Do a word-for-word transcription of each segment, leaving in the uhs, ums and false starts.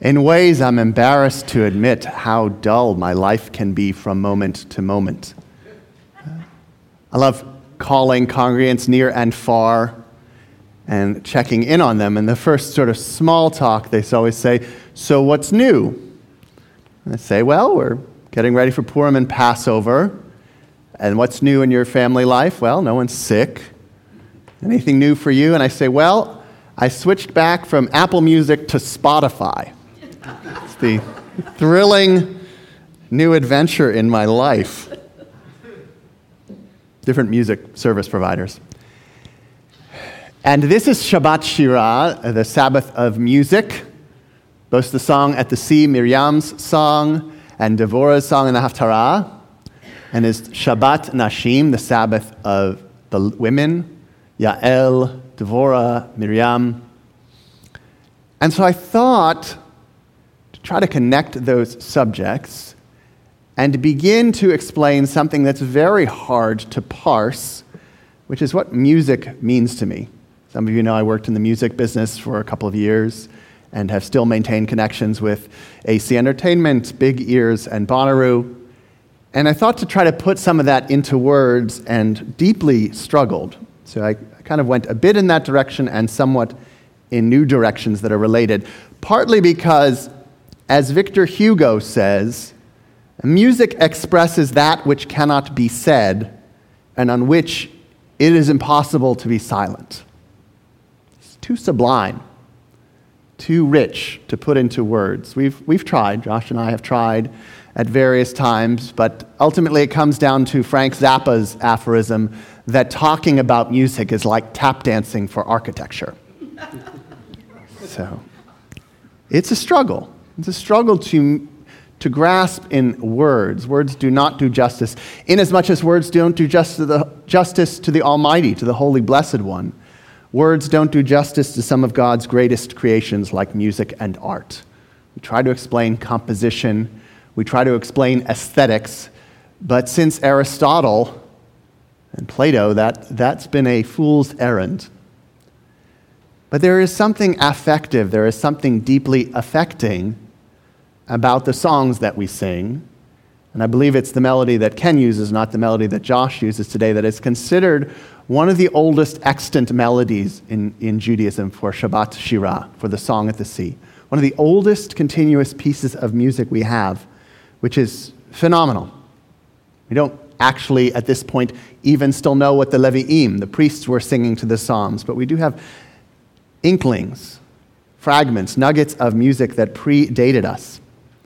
In ways, I'm embarrassed to admit how dull my life can be from moment to moment. I love calling congregants near and far and checking in on them. And the first sort of small talk, they always say, "So what's new?" And I say, "Well, we're getting ready for Purim and Passover. And what's new in your family life?" "Well, no one's sick." "Anything new for you?" And I say, "Well, I switched back from Apple Music to Spotify." It's the thrilling new adventure in my life. Different music service providers. And this is Shabbat Shirah, the Sabbath of music. Both the song at the sea, Miriam's song, and Devorah's song in the Haftarah. And is Shabbat Nashim, the Sabbath of the women, Yael, Devorah, Miriam. And so I thought to try to connect those subjects and to begin to explain something that's very hard to parse, which is what music means to me. Some of you know I worked in the music business for a couple of years and have still maintained connections with A C Entertainment, Big Ears, and Bonnaroo. And I thought to try to put some of that into words and deeply struggled. So I kind of went a bit in that direction and somewhat in new directions that are related, partly because, as Victor Hugo says, music expresses that which cannot be said and on which it is impossible to be silent. It's too sublime, too rich to put into words. We've, we've tried, Josh and I have tried at various times, but ultimately it comes down to Frank Zappa's aphorism that talking about music is like tap dancing for architecture. So it's a struggle. It's a struggle to, to grasp in words. Words do not do justice, inasmuch as words don't do justice to, the, justice to the Almighty, to the Holy Blessed One. Words don't do justice to some of God's greatest creations like music and art. We try to explain composition, we try to explain aesthetics, but since Aristotle and Plato, that, that's been a fool's errand. But there is something affective, there is something deeply affecting about the songs that we sing, and I believe it's the melody that Ken uses, not the melody that Josh uses today, that is considered one of the oldest extant melodies in, in Judaism for Shabbat Shirah, for the Song at the Sea. One of the oldest continuous pieces of music we have, which is phenomenal. We don't actually, at this point, even still know what the Levi'im, the priests, were singing to the Psalms, but we do have inklings, fragments, nuggets of music that predated us.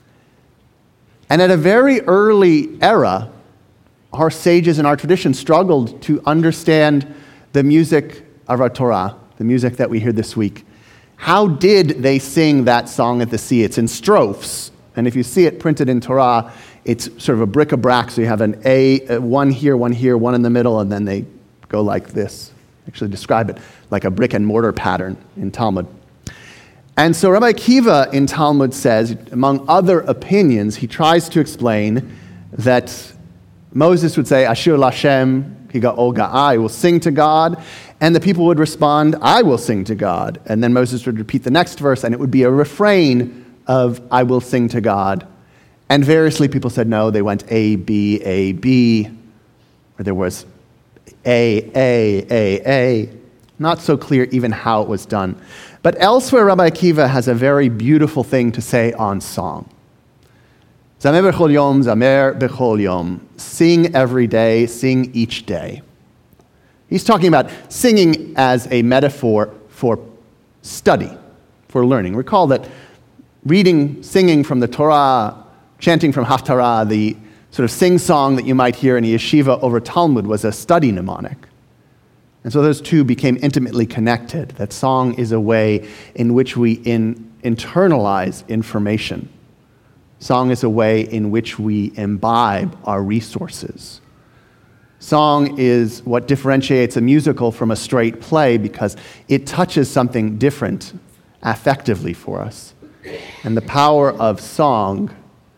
And at a very early era, our sages in our tradition struggled to understand the music of our Torah, the music that we hear this week. How did they sing that song at the sea? It's in strophes, and if you see it printed in Torah, it's sort of a bric-a-brac, so you have an A, one here, one here, one in the middle, and then they go like this. Actually describe it like a brick and mortar pattern in Talmud. And so Rabbi Akiva in Talmud says, among other opinions, he tries to explain that Moses would say, Ashir Lashem, Higa Olga, I will sing to God, and the people would respond, I will sing to God. And then Moses would repeat the next verse, and it would be a refrain of I will sing to God. And variously people said no, they went A, B, A, B, or there was A, A, A, A. Not so clear even how it was done. But elsewhere, Rabbi Akiva has a very beautiful thing to say on song. Zamer b'chol yom, zamer b'chol yom. Sing every day, sing each day. He's talking about singing as a metaphor for study, for learning. Recall that reading, singing from the Torah, chanting from Haftarah, the sort of sing-song that you might hear in a yeshiva over Talmud was a study mnemonic. And so those two became intimately connected. That song is a way in which we in, internalize information. Song is a way in which we imbibe our resources. Song is what differentiates a musical from a straight play because it touches something different affectively for us. And the power of song,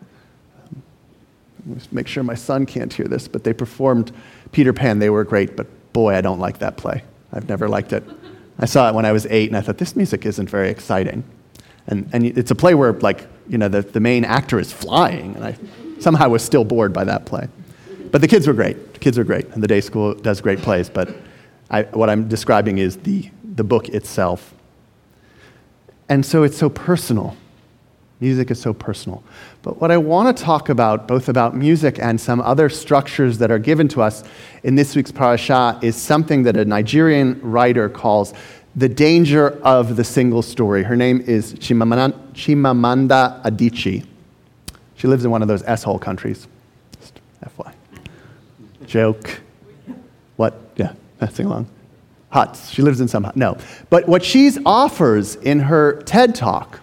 just make sure my son can't hear this, but they performed Peter Pan. They were great, but boy, I don't like that play. I've never liked it. I saw it when I was eight, and I thought, this music isn't very exciting. And, and it's a play where, like, you know, the, the main actor is flying, and I somehow was still bored by that play. But the kids were great. The kids are great, and the day school does great plays, but I, what I'm describing is the, the book itself. And so it's so personal. Music is so personal. But what I want to talk about, both about music and some other structures that are given to us in this week's parasha, is something that a Nigerian writer calls the danger of the single story. Her name is Chimamanda, Chimamanda Adichie. She lives in one of those S-hole countries. Just F Y I. Joke. What? Yeah, sing along. Huts. She lives in some hut. No. But what she offers in her TED Talk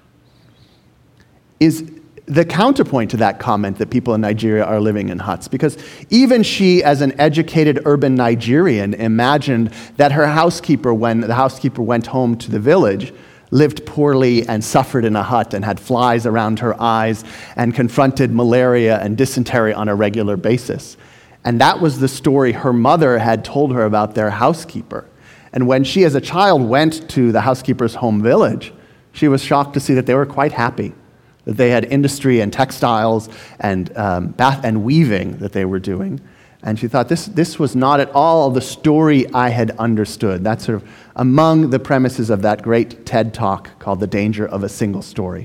is the counterpoint to that comment that people in Nigeria are living in huts. Because even she, as an educated urban Nigerian, imagined that her housekeeper, when the housekeeper went home to the village, lived poorly and suffered in a hut and had flies around her eyes and confronted malaria and dysentery on a regular basis. And that was the story her mother had told her about their housekeeper. And when she, as a child, went to the housekeeper's home village, she was shocked to see that they were quite happy, that they had industry and textiles and um, bath and weaving that they were doing. And she thought, this, this was not at all the story I had understood. That's sort of among the premises of that great TED Talk called The Danger of a Single Story.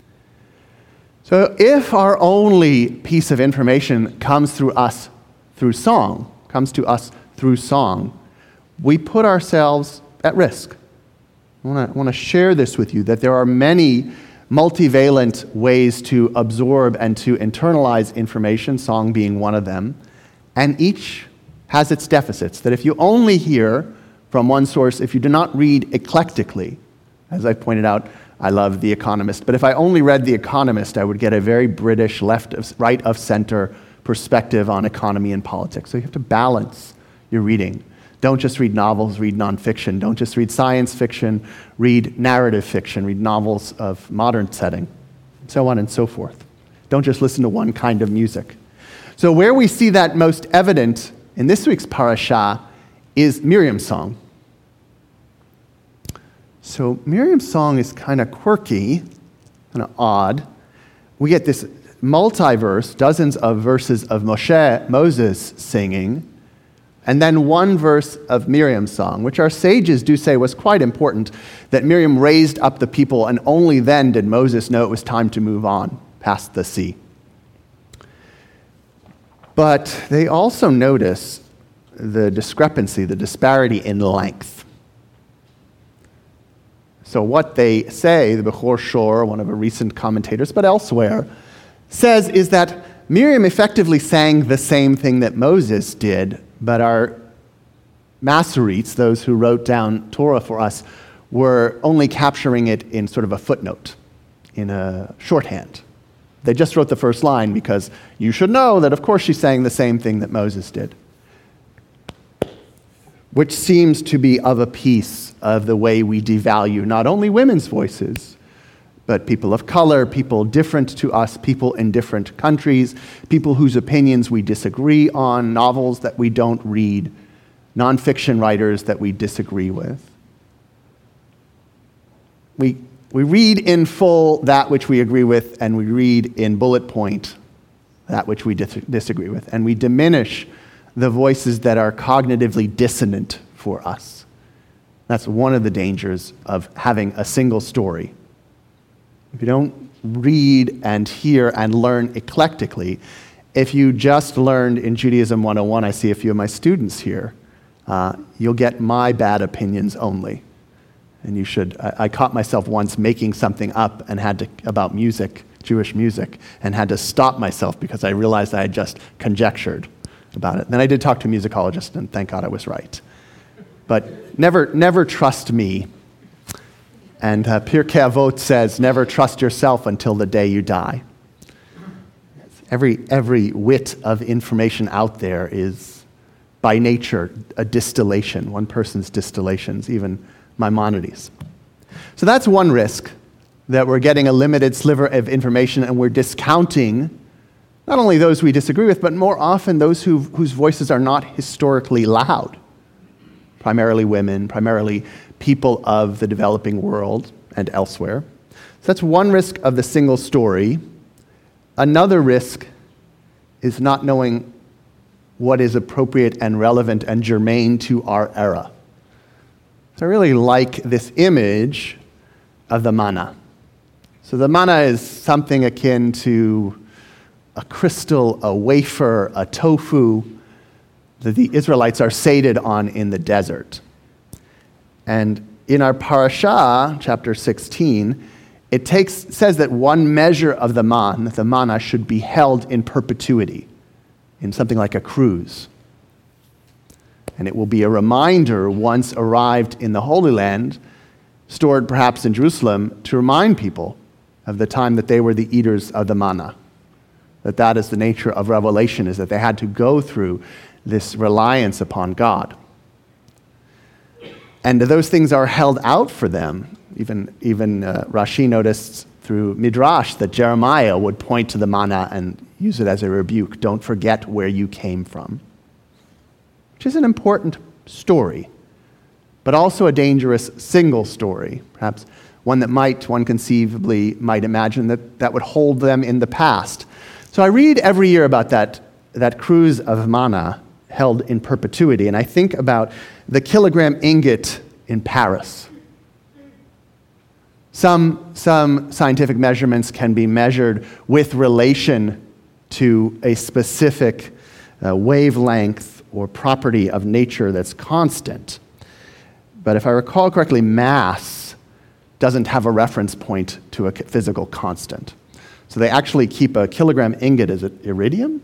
So if our only piece of information comes through us through song, comes to us through song, we put ourselves at risk. I want to, I want to share this with you, that there are many multivalent ways to absorb and to internalize information, song being one of them, and each has its deficits, that if you only hear from one source, if you do not read eclectically, as I pointed out, I love The Economist, but if I only read The Economist, I would get a very British left of, right of center perspective on economy and politics. So you have to balance your reading. Don't just read novels, read nonfiction. Don't just read science fiction, read narrative fiction, read novels of modern setting, so on and so forth. Don't just listen to one kind of music. So where we see that most evident in this week's parasha is Miriam's song. So Miriam's song is kind of quirky, kind of odd. We get this multiverse, dozens of verses of Moshe, Moses singing, and then one verse of Miriam's song, which our sages do say was quite important, that Miriam raised up the people, and only then did Moses know it was time to move on past the sea. But they also notice the discrepancy, the disparity in length. So what they say, the Bechor Shor, one of the recent commentators, but elsewhere, says is that Miriam effectively sang the same thing that Moses did, but our Masoretes, those who wrote down Torah for us, were only capturing it in sort of a footnote, in a shorthand. They just wrote the first line because you should know that, of course, she sang the same thing that Moses did, which seems to be of a piece of the way we devalue not only women's voices, but people of color, people different to us, people in different countries, people whose opinions we disagree on, novels that we don't read, nonfiction writers that we disagree with. We, we read in full that which we agree with, and we read in bullet point that which we dis- disagree with, and we diminish the voices that are cognitively dissonant for us. That's one of the dangers of having a single story. If you don't read and hear and learn eclectically, if you just learned in Judaism one oh one, I see a few of my students here, uh, you'll get my bad opinions only. And you should, I, I caught myself once making something up and had to, about music, Jewish music, and had to stop myself because I realized I had just conjectured about it. Then I did talk to a musicologist, and thank God I was right. But never, never trust me. And uh, Pirkei Avot says, never trust yourself until the day you die. Every, every whit of information out there is, by nature, a distillation, one person's distillations, even Maimonides. So that's one risk, that we're getting a limited sliver of information and we're discounting not only those we disagree with, but more often those who, whose voices are not historically loud. Primarily women, primarily people of the developing world and elsewhere. So that's one risk of the single story. Another risk is not knowing what is appropriate and relevant and germane to our era. So I really like this image of the manna. So the manna is something akin to a crystal, a wafer, a tofu that the Israelites are sated on in the desert. And in our parashah, chapter sixteen, it takes says that one measure of the man, the manna, should be held in perpetuity, in something like a cruse. And it will be a reminder once arrived in the Holy Land, stored perhaps in Jerusalem, to remind people of the time that they were the eaters of the manna. That that is the nature of revelation, is that they had to go through this reliance upon God. And those things are held out for them. Even, even uh, Rashi noticed through Midrash that Jeremiah would point to the manna and use it as a rebuke. Don't forget where you came from. Which is an important story, but also a dangerous single story. Perhaps one that might, one conceivably might imagine that that would hold them in the past. So I read every year about that, that cruse of manna held in perpetuity, and I think about the kilogram ingot in Paris. Some, some scientific measurements can be measured with relation to a specific uh, wavelength or property of nature that's constant. But if I recall correctly, mass doesn't have a reference point to a physical constant. So they actually keep a kilogram ingot, is it iridium?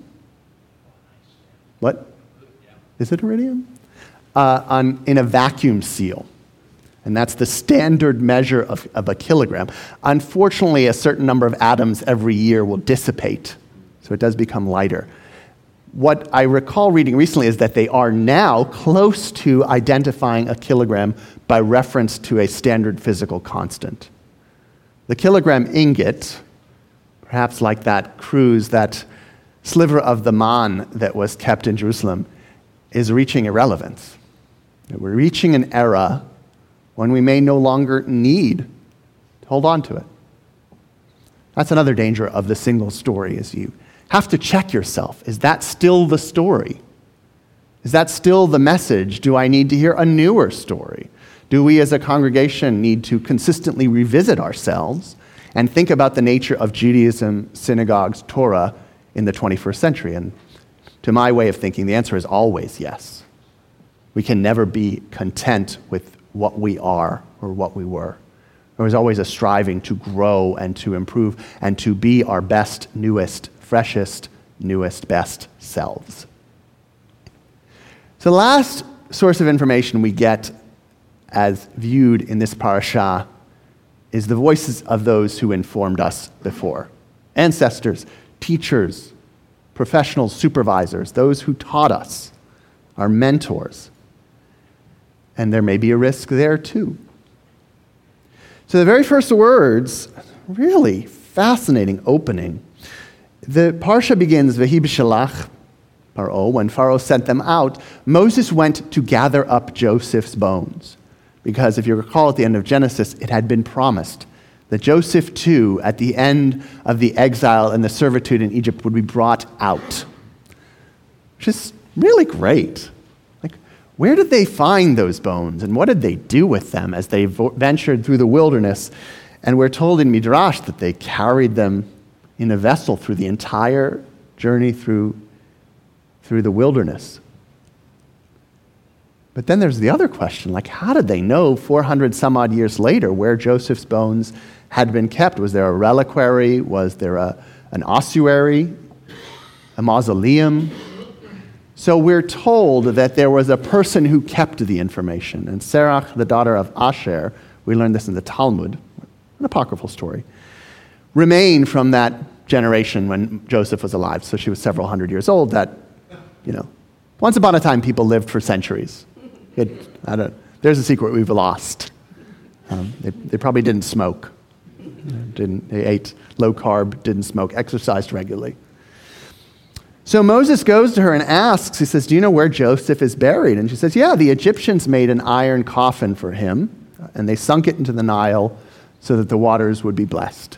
What? Is it iridium? Uh, on, in a vacuum seal. And that's the standard measure of, of a kilogram. Unfortunately, a certain number of atoms every year will dissipate, so it does become lighter. What I recall reading recently is that they are now close to identifying a kilogram by reference to a standard physical constant. The kilogram ingot, perhaps like that cruse, that sliver of the man that was kept in Jerusalem, is reaching irrelevance. We're reaching an era when we may no longer need to hold on to it. That's another danger of the single story, is you have to check yourself. Is that still the story? Is that still the message? Do I need to hear a newer story? Do we as a congregation need to consistently revisit ourselves and think about the nature of Judaism, synagogues, Torah in the twenty-first century? And to my way of thinking, the answer is always yes. We can never be content with what we are or what we were. There was always a striving to grow and to improve and to be our best, newest, freshest, newest, best selves. So the last source of information we get as viewed in this parashah is the voices of those who informed us before. Ancestors, teachers, professionals, supervisors, those who taught us, our mentors. And there may be a risk there too. So the very first words, really fascinating opening. The parsha begins, V'hi b'shalach Paro, when Pharaoh sent them out, Moses went to gather up Joseph's bones. Because if you recall at the end of Genesis, it had been promised that Joseph too, at the end of the exile and the servitude in Egypt, would be brought out. Which is really great. Like, where did they find those bones, and what did they do with them as they vo- ventured through the wilderness? And we're told in Midrash that they carried them in a vessel through the entire journey through, through the wilderness. But then there's the other question, like, how did they know four hundred some odd years later where Joseph's bones had been kept? Was there a reliquary? Was there a, an ossuary? A mausoleum? So we're told that there was a person who kept the information. And Serach, the daughter of Asher, we learned this in the Talmud, an apocryphal story, remained from that generation when Joseph was alive. So she was several hundred years old. That, you know, once upon a time people lived for centuries. It, I don't, there's a secret we've lost. Um, they, they probably didn't smoke. Didn't, they ate low carb, didn't smoke, exercised regularly. So Moses goes to her and asks, he says, do you know where Joseph is buried? And she says, yeah, the Egyptians made an iron coffin for him, and they sunk it into the Nile so that the waters would be blessed.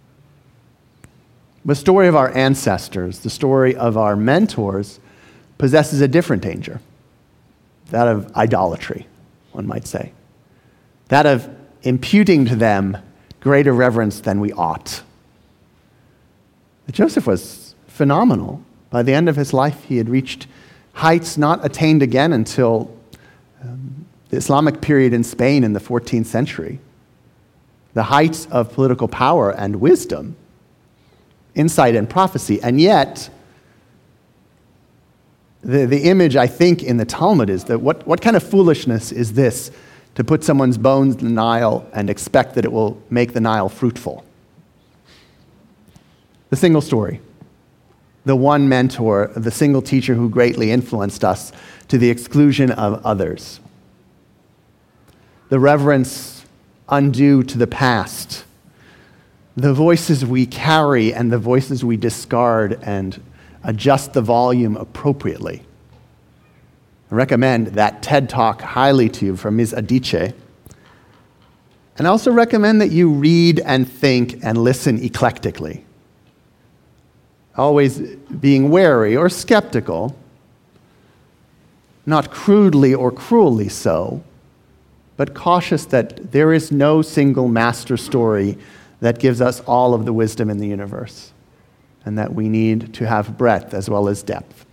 The story of our ancestors, the story of our mentors, possesses a different danger, that of idolatry, one might say, that of imputing to them greater reverence than we ought. Joseph was phenomenal. By the end of his life, he had reached heights not attained again until um, the Islamic period in Spain in the fourteenth century. The heights of political power and wisdom, insight and prophecy. And yet, the, the image, I think, in the Talmud is that what, what kind of foolishness is this to put someone's bones in the Nile and expect that it will make the Nile fruitful? The single story. The one mentor, the single teacher who greatly influenced us to the exclusion of others. The reverence undue to the past. The voices we carry and the voices we discard and adjust the volume appropriately. I recommend that TED Talk highly to you from Miz Adichie. And I also recommend that you read and think and listen eclectically. Always being wary or skeptical, not crudely or cruelly so, but cautious that there is no single master story that gives us all of the wisdom in the universe, and that we need to have breadth as well as depth.